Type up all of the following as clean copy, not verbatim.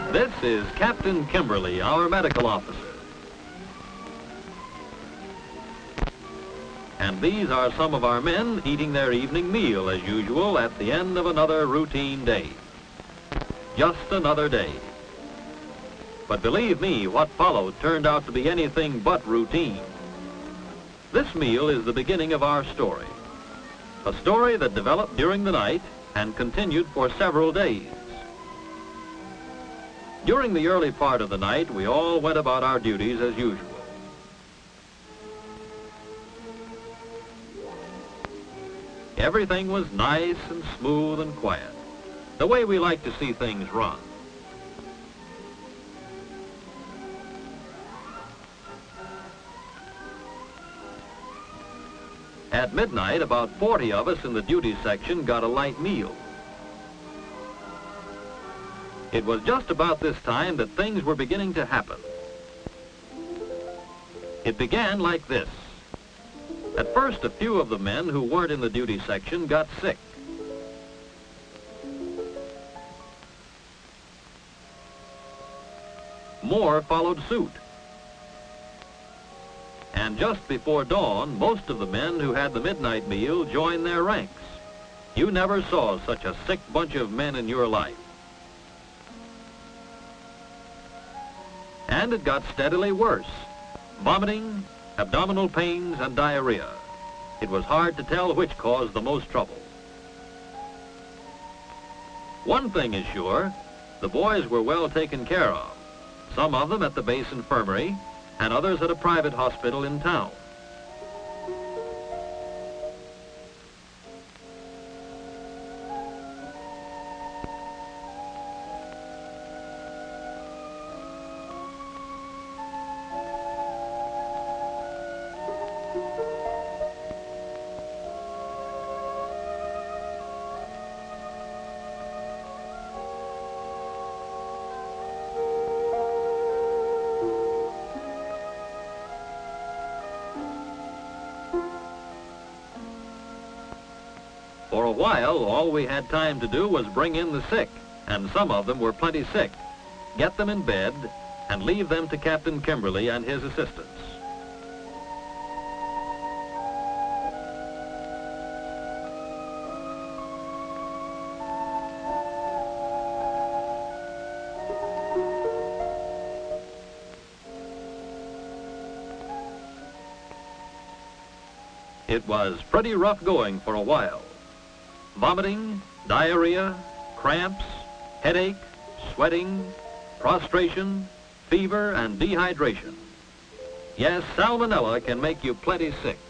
This is Captain Kimberly, our medical officer. And these are some of our men eating their evening meal as usual at the end of another routine day. Just another day. But believe me, what followed turned out to be anything but routine. This meal is the beginning of our story. A story that developed during the night and continued for several days. During the early part of the night, we all went about our duties as usual. Everything was nice and smooth and quiet, the way we like to see things run. At midnight, about 40 of us in the duty section got a light meal. It was just about this time that things were beginning to happen. It began like this. At first, a few of the men who weren't in the duty section got sick. More followed suit. And just before dawn, most of the men who had the midnight meal joined their ranks. You never saw such a sick bunch of men in your life. And it got steadily worse. Vomiting, abdominal pains, and diarrhea. It was hard to tell which caused the most trouble. One thing is sure, the boys were well taken care of. Some of them at the base infirmary, and others at a private hospital in town. For a while, all we had time to do was bring in the sick, and some of them were plenty sick, get them in bed, and leave them to Captain Kimberly and his assistants. It was pretty rough going for a while. Vomiting, diarrhea, cramps, headache, sweating, prostration, fever, and dehydration. Yes, salmonella can make you plenty sick.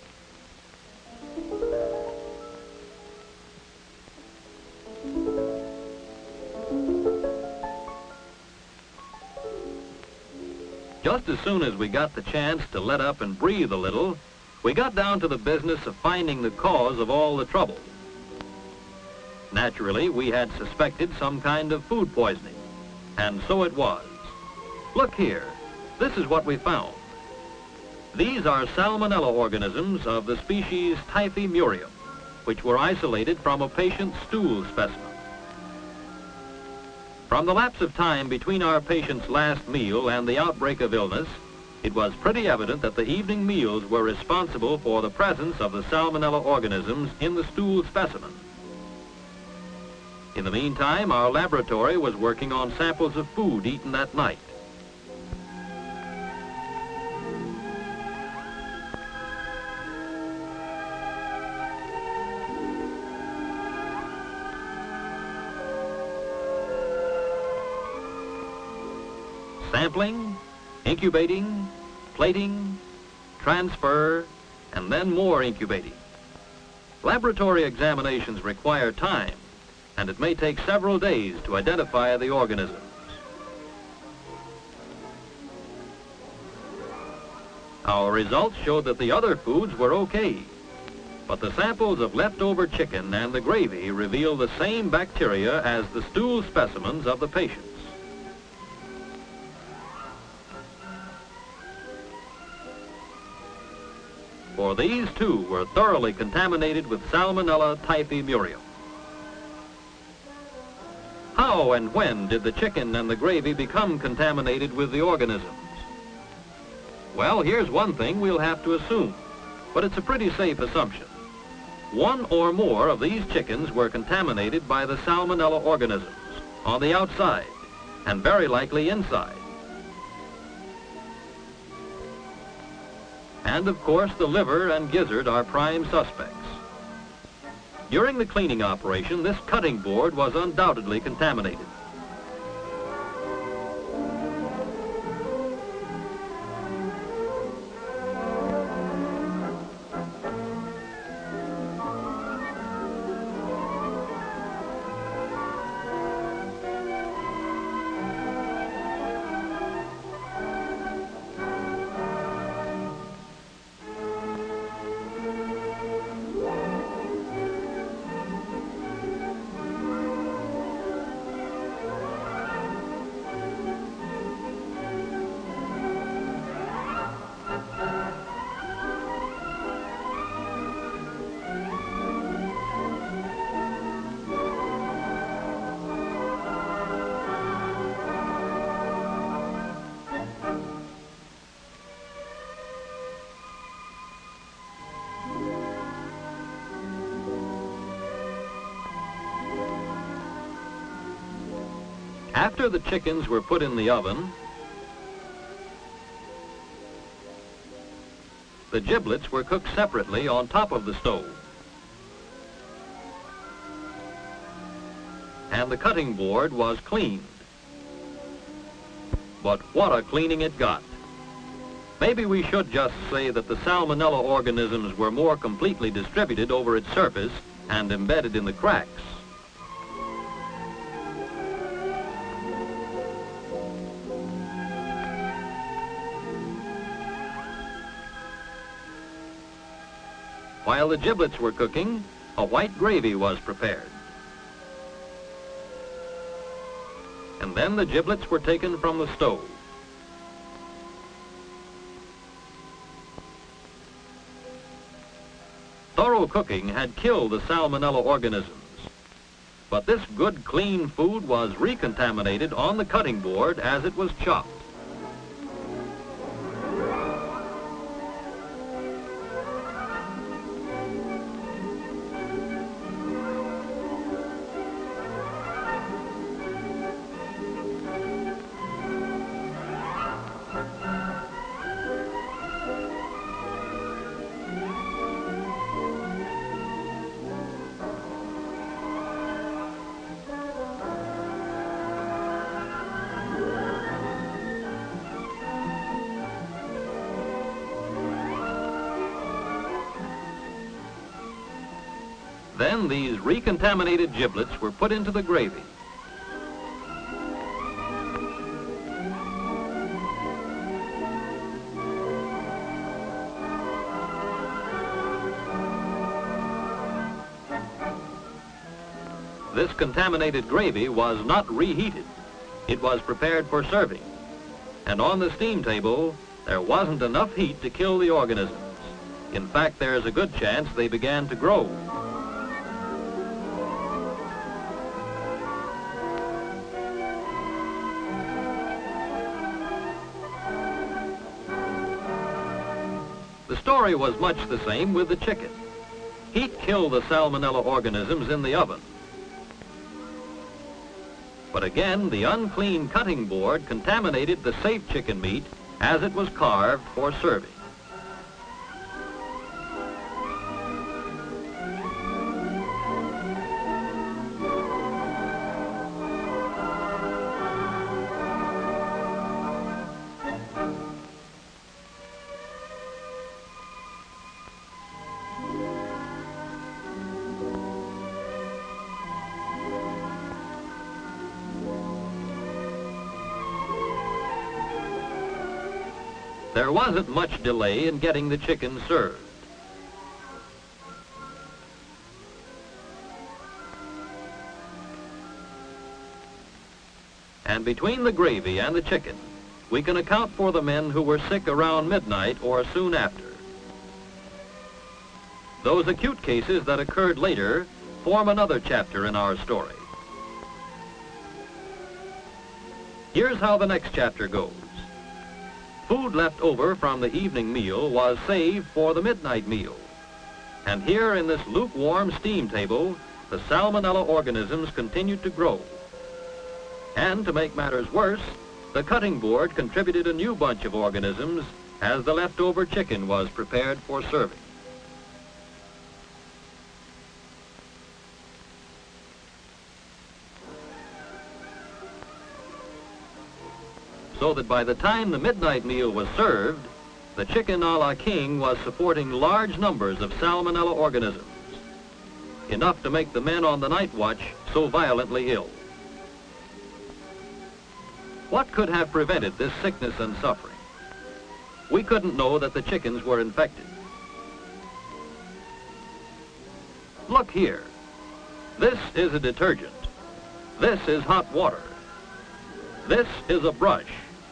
Just as soon as we got the chance to let up and breathe a little, we got down to the business of finding the cause of all the trouble. Naturally, we had suspected some kind of food poisoning, and so it was. Look here, this is what we found. These are salmonella organisms of the species Typhimurium, which were isolated from a patient's stool specimen. From the lapse of time between our patient's last meal and the outbreak of illness, it was pretty evident that the evening meals were responsible for the presence of the salmonella organisms in the stool specimen. In the meantime, our laboratory was working on samples of food eaten that night. Sampling, incubating, plating, transfer, and then more incubating. Laboratory examinations require time, and it may take several days to identify the organisms. Our results showed that the other foods were okay, but the samples of leftover chicken and the gravy reveal the same bacteria as the stool specimens of the patients. For these too were thoroughly contaminated with Salmonella typhimurium. How how and when did the chicken and the gravy become contaminated with the organisms? Well, here's one thing we'll have to assume, but it's a pretty safe assumption. One or more of these chickens were contaminated by the Salmonella organisms on the outside and very likely inside. And of course, the liver and gizzard are prime suspects. During the cleaning operation, this cutting board was undoubtedly contaminated. After the chickens were put in the oven, the giblets were cooked separately on top of the stove. And the cutting board was cleaned. But what a cleaning it got. Maybe we should just say that the Salmonella organisms were more completely distributed over its surface and embedded in the cracks. While the giblets were cooking, a white gravy was prepared. And then the giblets were taken from the stove. Thorough cooking had killed the Salmonella organisms, but this good, clean food was recontaminated on the cutting board as it was chopped. Then these recontaminated giblets were put into the gravy. This contaminated gravy was not reheated. It was prepared for serving. And on the steam table, there wasn't enough heat to kill the organisms. In fact, there's a good chance they began to grow. The story was much the same with the chicken. Heat killed the Salmonella organisms in the oven. But again, the unclean cutting board contaminated the safe chicken meat as it was carved for serving. There wasn't much delay in getting the chicken served. And between the gravy and the chicken, we can account for the men who were sick around midnight or soon after. Those acute cases that occurred later form another chapter in our story. Here's how the next chapter goes. Food left over from the evening meal was saved for the midnight meal. And here in this lukewarm steam table, the salmonella organisms continued to grow. And to make matters worse, the cutting board contributed a new bunch of organisms as the leftover chicken was prepared for serving. So that by the time the midnight meal was served, the chicken a la king was supporting large numbers of salmonella organisms, enough to make the men on the night watch so violently ill. What could have prevented this sickness and suffering? We couldn't know that the chickens were infected. Look here. This is a detergent. This is hot water. This is a brush.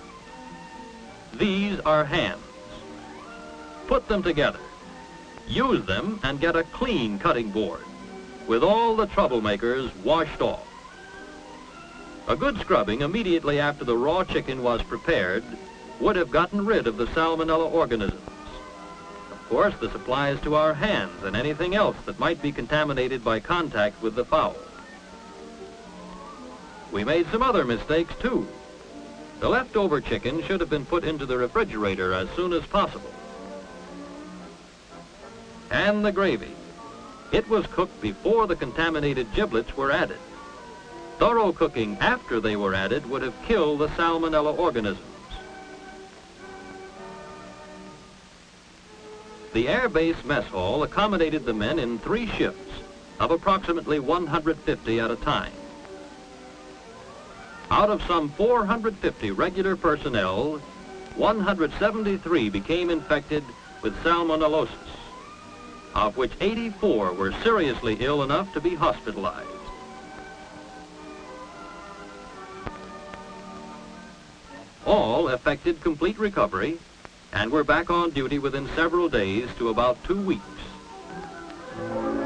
These are hands. Put them together. Use them and get a clean cutting board, with all the troublemakers washed off. A good scrubbing immediately after the raw chicken was prepared would have gotten rid of the salmonella organisms. Of course, this applies to our hands and anything else that might be contaminated by contact with the fowl. We made some other mistakes too. The leftover chicken should have been put into the refrigerator as soon as possible. And the gravy. It was cooked before the contaminated giblets were added. Thorough cooking after they were added would have killed the salmonella organisms. The Air Base Mess Hall accommodated the men in 3 shifts of approximately 150 at a time. Out of some 450 regular personnel, 173 became infected with salmonellosis, of which 84 were seriously ill enough to be hospitalized. All effected complete recovery and were back on duty within several days to about 2 weeks.